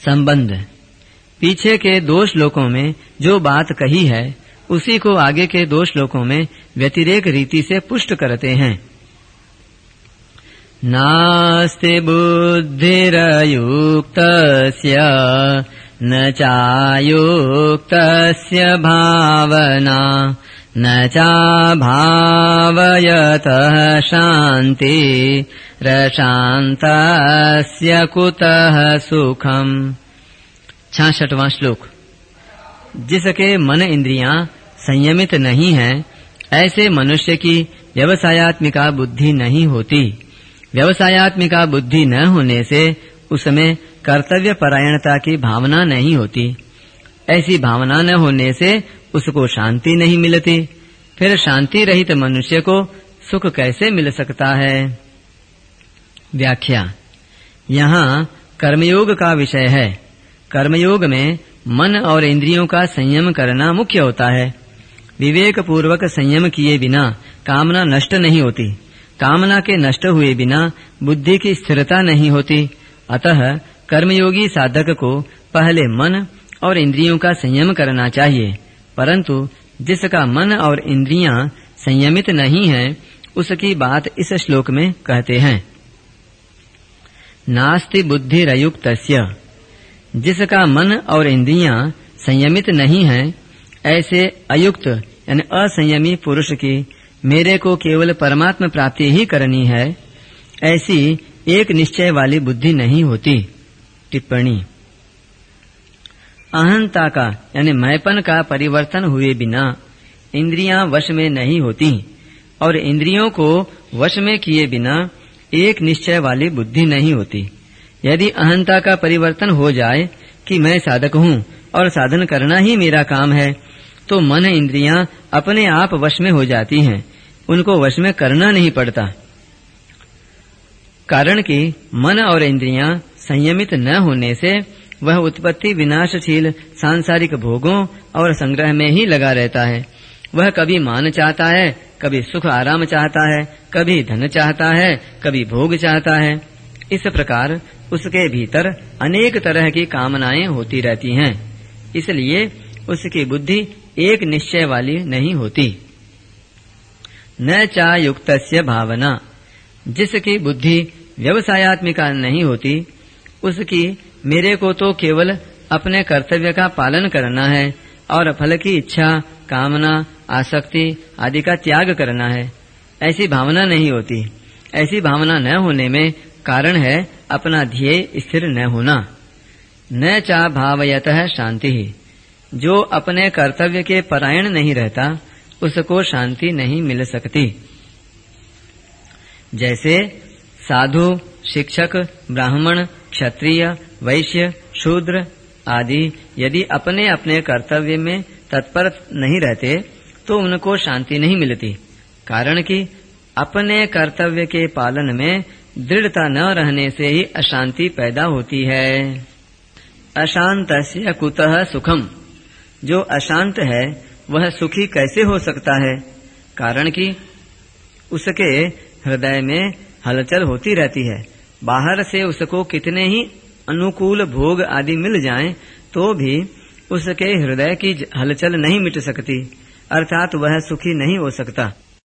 संबंध। पीछे के 2 श्लोकों में जो बात कही है उसी को आगे के 2 श्लोकों में व्यतिरेक रीति से पुष्ट करते हैं। नास्ति बुद्धिरयुक्तस्य न चायुक्तस्य भावना न चाभावयतः शान्तिरशान्तस्य कुतः सुखम्। 66वां श्लोक। जिसके मन इंद्रियां संयमित नहीं हैं, ऐसे मनुष्य की व्यवसायात्मिका बुद्धि नहीं होती। व्यवसायात्मिका बुद्धि न होने से उसमें कर्तव्य परायणता की भावना नहीं होती। ऐसी भावना न होने से उसको शांति नहीं मिलती। फिर शांति रहित मनुष्य को सुख कैसे मिल सकता है? व्याख्या। यहाँ कर्मयोग का विषय है। कर्मयोग में मन और इंद्रियों का संयम करना मुख्य होता है। विवेक पूर्वक संयम किए बिना कामना नष्ट नहीं होती। कामना के नष्ट हुए बिना बुद्धि की स्थिरता नहीं होती। अतः कर्मयोगी साधक को पहले मन और इंद्रियों का संयम करना चाहिए। परंतु जिसका मन और इंद्रियां संयमित नहीं हैं, उसकी बात इस श्लोक में कहते हैं। नास्ति बुद्धिरयुक्तस्य। जिसका मन और इंद्रियां संयमित नहीं हैं, ऐसे अयुक्त यानी असंयमी पुरुष की मेरे को केवल परमात्म प्राप्ति ही करनी है, ऐसी एक निश्चय वाली बुद्धि नहीं होती। टिप्पणी। अहंता का यानी मैंपन का परिवर्तन हुए बिना इंद्रियां वश में नहीं होती और इंद्रियों को वश में किए बिना एक निश्चय वाली बुद्धि नहीं होती। यदि अहंता का परिवर्तन हो जाए कि मैं साधक हूँ और साधन करना ही मेरा काम है, तो मन इंद्रियां अपने आप वश में हो जाती हैं। उनको वश में करना नहीं पड़ता, कारण कि मन और इंद्रियां संयमित न होने से वह उत्पत्ति विनाशशील सांसारिक भोगों और संग्रह में ही लगा रहता है। वह कभी मान चाहता है, कभी सुख आराम चाहता है, कभी धन चाहता है, कभी भोग चाहता है। इस प्रकार उसके भीतर अनेक तरह की कामनाएं होती रहती हैं। इसलिए उसकी बुद्धि एक निश्चय वाली नहीं होती। न चायुक्तस्य भावना। जिसकी बुद्धि व्यवसायात्मिका नहीं होती, उसकी मेरे को तो केवल अपने कर्तव्य का पालन करना है और फल की इच्छा, कामना, आसक्ति आदि का त्याग करना है, ऐसी भावना नहीं होती। ऐसी भावना न होने में कारण है अपना ध्येय स्थिर न होना। न चा भावयतः शांति। जो अपने कर्तव्य के परायण नहीं रहता, उसको शांति नहीं मिल सकती। जैसे साधु, शिक्षक, ब्राह्मण, क्षत्रिय, वैश्य, शूद्र आदि यदि अपने अपने कर्तव्य में तत्पर नहीं रहते तो उनको शांति नहीं मिलती, कारण कि अपने कर्तव्य के पालन में दृढ़ता न रहने से ही अशांति पैदा होती है। अशांतस्य कुतः सुखम। जो अशांत है वह सुखी कैसे हो सकता है? कारण कि उसके हृदय में हलचल होती रहती है। बाहर से उसको कितने ही अनुकूल भोग आदि मिल जाएं, तो भी उसके हृदय की हलचल नहीं मिट सकती, अर्थात वह सुखी नहीं हो सकता।